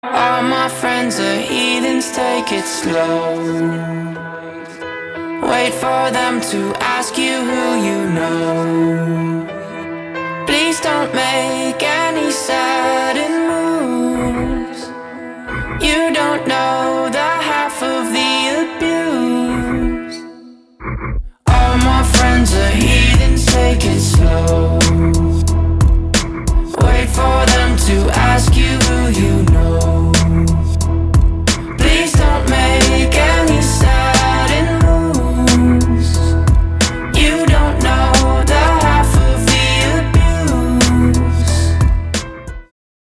All my friends are heathens, take it slow. Wait for them to ask you who you know. Please don't make